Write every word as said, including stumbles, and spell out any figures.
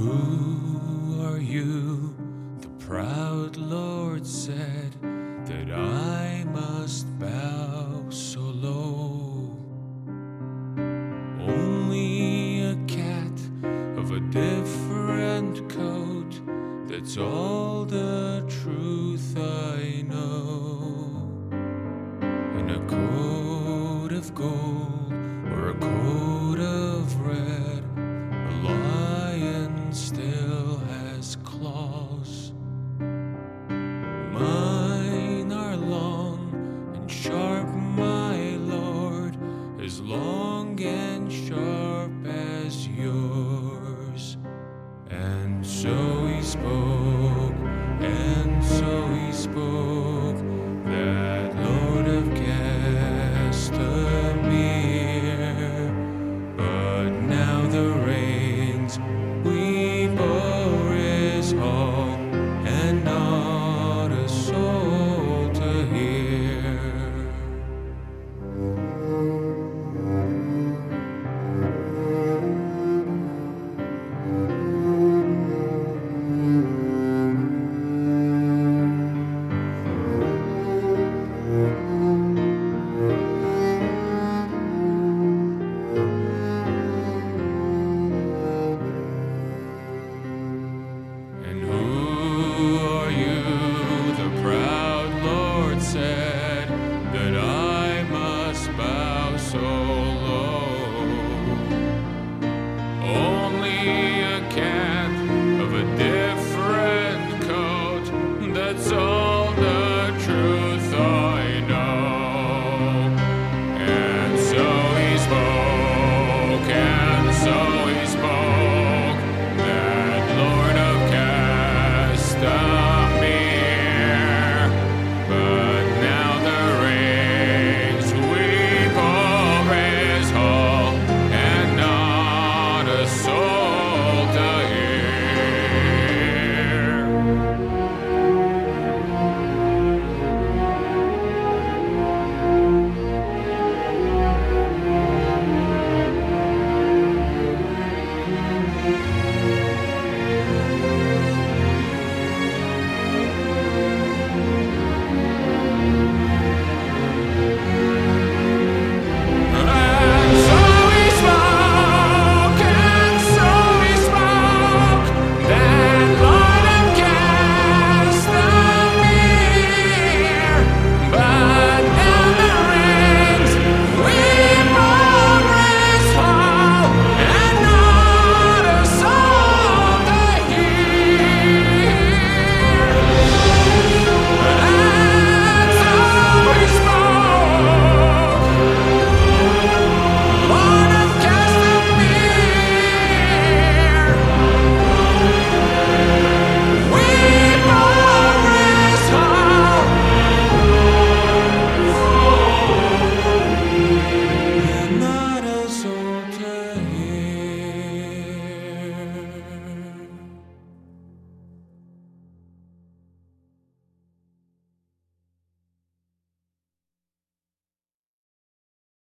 Who are you? The proud Lord said that I must bow so low. Only a cat of a different coat, that's all the truth I know. In a coat of gold or a coat of red, a lion still has claws. Mine are long and sharp, my Lord, as long and sharp as yours. And so he spoke, and so he spoke, that Lord of Castamere. But now the reins we bore is all, and not a soul to hear. Said that I must bow so